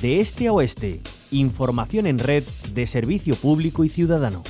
De este a oeste, información en red de servicio público y ciudadano.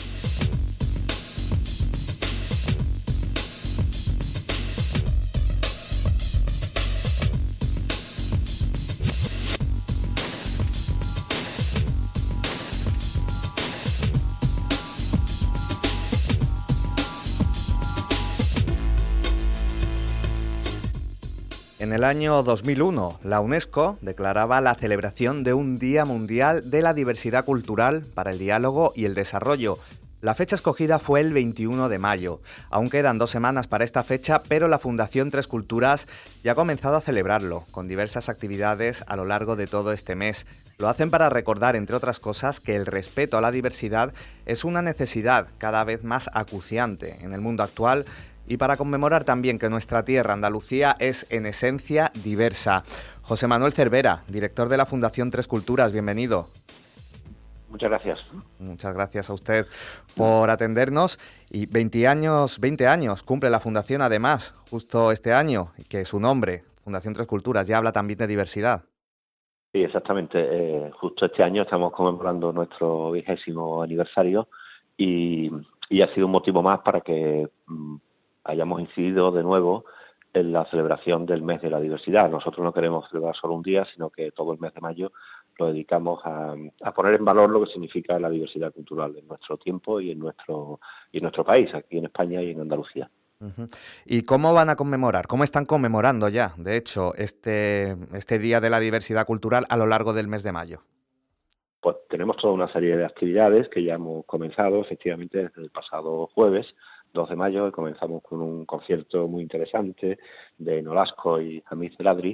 En el año 2001, la UNESCO declaraba la celebración de un Día Mundial de la Diversidad Cultural para el Diálogo y el Desarrollo. La fecha escogida fue el 21 de mayo. Aún quedan 2 semanas para esta fecha, pero la Fundación Tres Culturas ya ha comenzado a celebrarlo, con diversas actividades a lo largo de todo este mes. Lo hacen para recordar, entre otras cosas, que el respeto a la diversidad es una necesidad cada vez más acuciante en el mundo actual, y para conmemorar también que nuestra tierra, Andalucía, es en esencia diversa. José Manuel Cervera, director de la Fundación Tres Culturas, bienvenido. Muchas gracias. Muchas gracias a usted por atendernos. Y 20 años cumple la Fundación, además, justo este año, que su nombre, Fundación Tres Culturas, ya habla también de diversidad. Sí, exactamente. Justo este año estamos conmemorando nuestro 20º aniversario y ha sido un motivo más para que hayamos incidido de nuevo en la celebración del mes de la diversidad. Nosotros no queremos celebrar solo un día, sino que todo el mes de mayo lo dedicamos a poner en valor lo que significa la diversidad cultural en nuestro tiempo y en nuestro país, aquí en España y en Andalucía. Uh-huh. ¿Y cómo van a conmemorar? ¿Cómo están conmemorando ya, de hecho, este Día de la Diversidad Cultural a lo largo del mes de mayo? Pues tenemos toda una serie de actividades que ya hemos comenzado, efectivamente, desde el pasado jueves, 2 de mayo, y comenzamos con un concierto muy interesante de Nolasco y Jamil Celadri,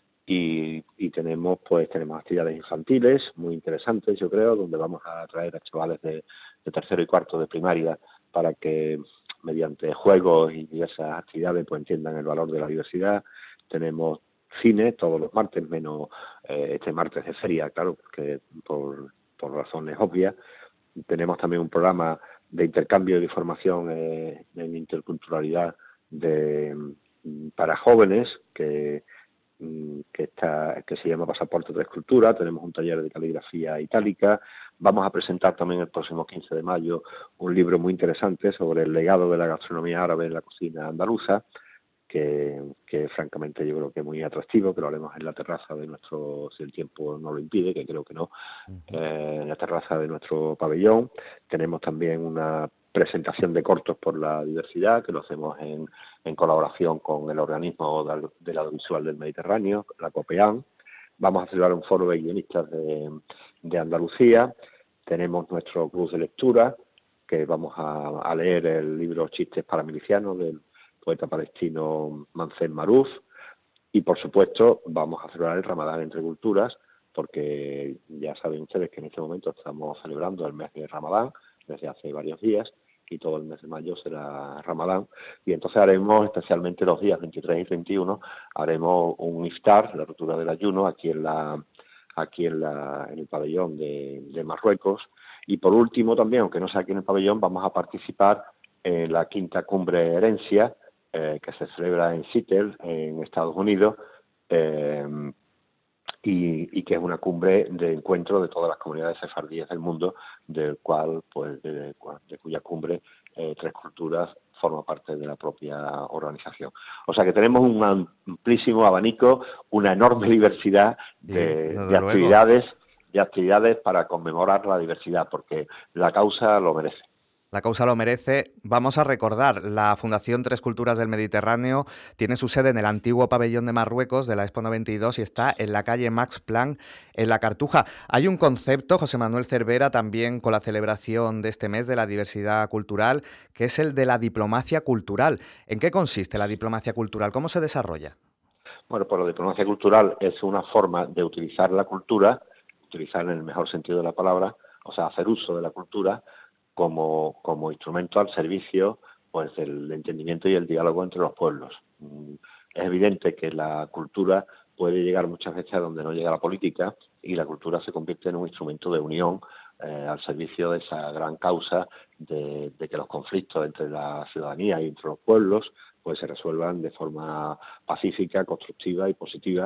y tenemos actividades infantiles muy interesantes, yo creo, donde vamos a traer a chavales de tercero y cuarto de primaria para que mediante juegos y diversas actividades pues entiendan el valor de la diversidad. Tenemos cine todos los martes, menos este martes de feria, claro, porque por razones obvias. Tenemos también un programa de intercambio de información en interculturalidad para jóvenes que se llama Pasaporte Tres Culturas. Tenemos un taller de caligrafía itálica. Vamos a presentar también el próximo 15 de mayo un libro muy interesante sobre el legado de la gastronomía árabe en la cocina andaluza, que francamente yo creo que es muy atractivo, que lo haremos en la terraza de nuestro, si el tiempo no lo impide, que creo que no, en la terraza de nuestro pabellón. Tenemos también una presentación de cortos por la diversidad, que lo hacemos en colaboración con el organismo del audiovisual del Mediterráneo, la COPEAN. Vamos a celebrar un foro de guionistas de Andalucía. Tenemos nuestro club de lectura, que vamos a leer el libro Chistes para milicianos del poeta palestino Mancem Maruf, y por supuesto vamos a celebrar el Ramadán entre culturas, porque ya saben ustedes que en este momento estamos celebrando el mes de Ramadán desde hace varios días, y todo el mes de mayo será Ramadán, y entonces haremos, especialmente los días 23 y 31, haremos un iftar, la ruptura del ayuno, aquí en el pabellón de Marruecos. Y por último también, aunque no sea aquí en el pabellón, vamos a participar en la 5ª Cumbre Herencia, que se celebra en Seattle, en Estados Unidos, y que es una cumbre de encuentro de todas las comunidades sefardíes del mundo, de cuya cumbre Tres Culturas forma parte de la propia organización. O sea que tenemos un amplísimo abanico, una enorme diversidad de actividades para conmemorar la diversidad, porque la causa lo merece. La causa lo merece. Vamos a recordar, la Fundación Tres Culturas del Mediterráneo tiene su sede en el antiguo pabellón de Marruecos de la Expo 92 y está en la calle Max Planck, en La Cartuja. Hay un concepto, José Manuel Cervera, también con la celebración de este mes de la diversidad cultural, que es el de la diplomacia cultural. ¿En qué consiste la diplomacia cultural? ¿Cómo se desarrolla? Bueno, pues la diplomacia cultural es una forma de utilizar la cultura, utilizar en el mejor sentido de la palabra, o sea, hacer uso de la cultura como instrumento al servicio pues del entendimiento y el diálogo entre los pueblos. Es evidente que la cultura puede llegar muchas veces a donde no llega la política, y la cultura se convierte en un instrumento de unión al servicio de esa gran causa de que los conflictos entre la ciudadanía y entre los pueblos pues se resuelvan de forma pacífica, constructiva y positiva,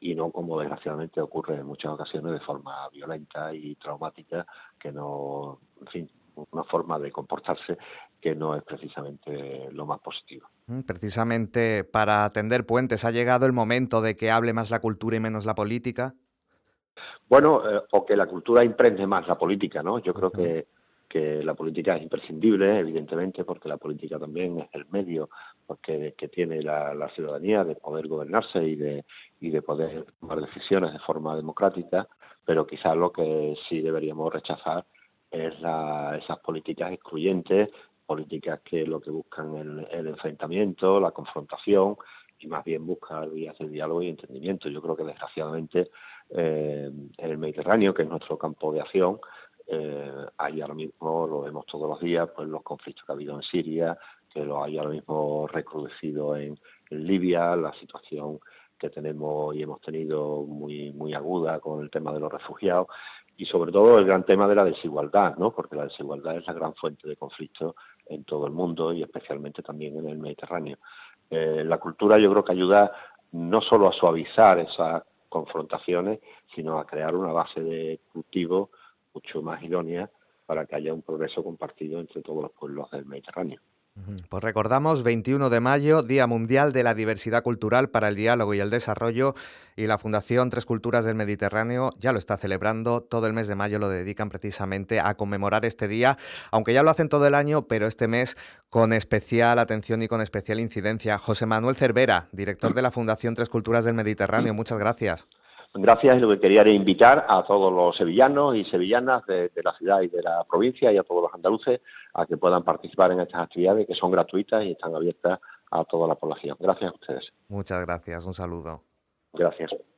y no como desgraciadamente ocurre en muchas ocasiones de forma violenta y traumática, que no, en fin, una forma de comportarse que no es precisamente lo más positivo. Precisamente para tender puentes, ¿ha llegado el momento de que hable más la cultura y menos la política? Bueno, o que la cultura impregne más la política, ¿no? Yo creo Ujú. que la política es imprescindible, evidentemente, porque la política también es el medio que tiene la ciudadanía de poder gobernarse y de poder tomar decisiones de forma democrática, pero quizás lo que sí deberíamos rechazar es esas políticas excluyentes, políticas que lo que buscan el enfrentamiento, la confrontación, y más bien buscar vías de diálogo y entendimiento. Yo creo que desgraciadamente en el Mediterráneo, que es nuestro campo de acción, hay ahora mismo, lo vemos todos los días, pues los conflictos que ha habido en Siria, que lo hay ahora mismo recrudecido en Libia, la situación que tenemos y hemos tenido muy aguda con el tema de los refugiados y sobre todo el gran tema de la desigualdad, ¿no? Porque la desigualdad es la gran fuente de conflicto en todo el mundo y especialmente también en el Mediterráneo. La cultura yo creo que ayuda no solo a suavizar esas confrontaciones, sino a crear una base de cultivo mucho más idónea para que haya un progreso compartido entre todos los pueblos del Mediterráneo. Pues recordamos 21 de mayo, Día Mundial de la Diversidad Cultural para el Diálogo y el Desarrollo, y la Fundación Tres Culturas del Mediterráneo ya lo está celebrando. Todo el mes de mayo lo dedican precisamente a conmemorar este día, aunque ya lo hacen todo el año, pero este mes con especial atención y con especial incidencia. José Manuel Cervera, director de la Fundación Tres Culturas del Mediterráneo, muchas gracias. Gracias, y lo que quería era invitar a todos los sevillanos y sevillanas de la ciudad y de la provincia y a todos los andaluces a que puedan participar en estas actividades que son gratuitas y están abiertas a toda la población. Gracias a ustedes. Muchas gracias, un saludo. Gracias.